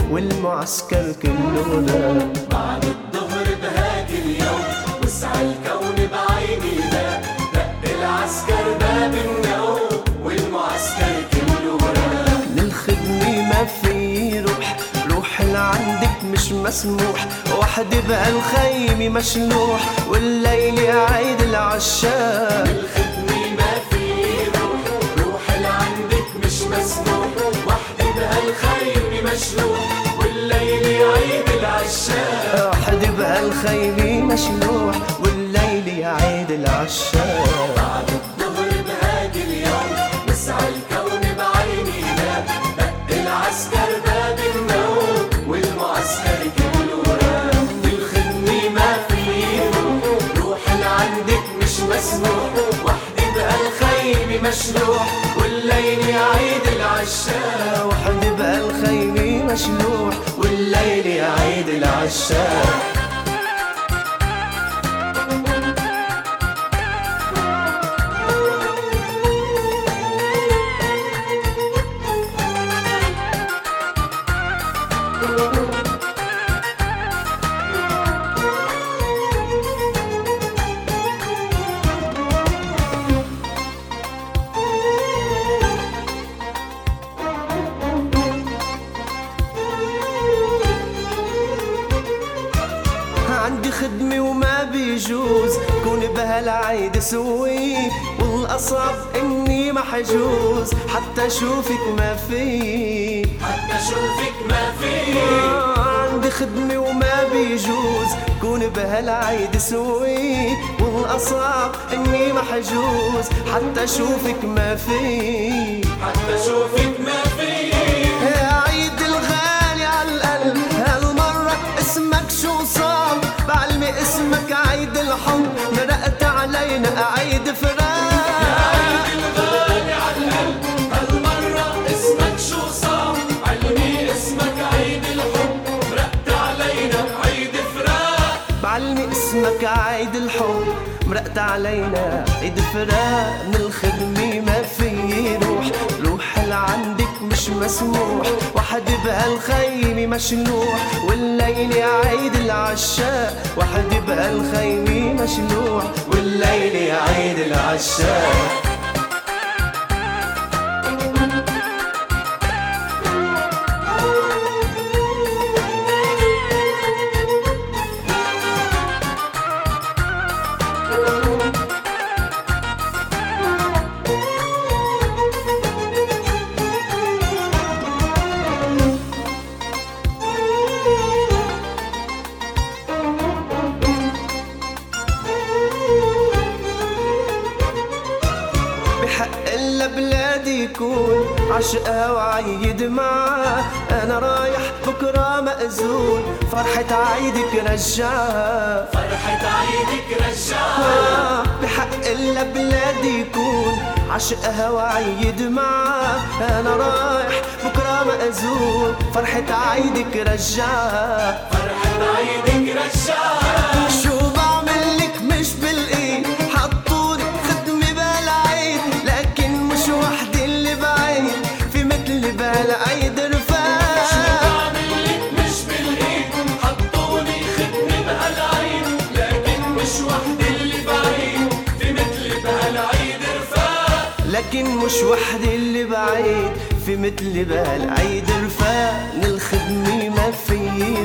والمعسكر كله نام. بعد الظهر بهاجي اليوم وسع الكون بعيني ده، دق العسكر باب النوم والمعسكر كله نام. للخدمة ما في روح لعندك مش مسموح، وحدي بهالخيمة مشلوح والليل عيد العشاق. للخدمة ما في روح لعندك مش مسموح، وحدي بهالخيمة مشلوح والليل عيد العشاق. وحدي بهالخيمة مشلوح والليل عيد العشاق. بعد الظهر بهاجي اليوم وسع الكون بعيني ده، دق العسكر باب النوم والمعسكر كله رام. للخدمة ما في روح لعندك مش مسموح، وحدي بهالخيمة مشلوح والليل عيد العشاق. وحدي بهالخيمة مشلوح والليل عيد العشاق. عندي خدمة وما بيجوز كون بهالعيد سوي، والأصعب إني محجوز حتى أشوفك ما في. حتى اشوفك ما في. عندي خدمة وما بيجوز كون بهالعيد سوي، والأصعب إني محجوز حتى أشوفك ما في. حتى اشوفك ما في. يا عيد الغالي عالقلب هالمرة اسمك شو صار؟ بعلمي اسمك عيد الحب مرقت علينا عيد فراق. يا عيد الغالي عالقلب هالمرة اسمك شو صار؟ علمي اسمك عيد الحب مرقت علينا عيد فراق. بعلمي اسمك عيد الحب مرقت علينا عيد فراق. من الخدمة ما في روح لعندك مش مسموح، وحدي بهالخيمة مشلوح والليل عيد العشاق. وحدي بهالخيمة مشلوح والليل عيد العشاق. بحق إلا بلادي يكون عشقها وعيد معاه. أنا رايح بكرة مأذون فرحة عيدك رجعها. فرحة عيدك رجعها. بحق إلا بلادي يكون عشقها وعيد معاه. أنا رايح بكرة مأذون فرحة عيدك رجعها. فرحة عيدك رجعها. شو بعمل لك مش بالإيد حطولي خدمة بالعيد، لكن مش وحدي اللي بعيد في مثل بالعيد رفاق. شو بعمل لك مش بالإيد حطوني خدمة بهالعيد، لكن مش وحدي اللي بعيد في مثل بهالعيد رفاق. لكن مش وحدي اللي بعيد في مثل بهالعيد رفاق. للخدمة ما في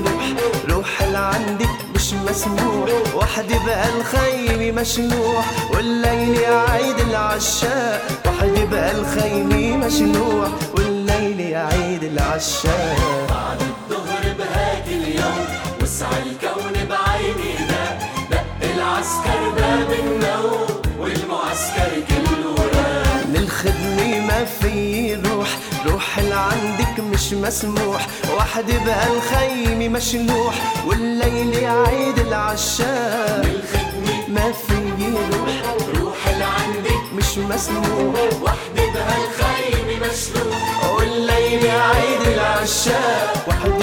روح لعندك مش مسموح، وحدي بهالخيمة مشلوح والليل عيد العشاق. وحدي بهالخيمة مشلوح والليل عيد العشاق. بعد الظهر بهاجي اليوم وسع الكون بعيني ده، دق العسكر باب النوم والمعسكر كله رام. للخدمة ما في روح لعندك مش مسموح، وحدي بهالخيمة مشلوح والليل عيد العشاق. للخدمة ما في روح لعندك مش مسموح، وحدي بهالخيمة مشلوح والليل عيد العشاق. وحدي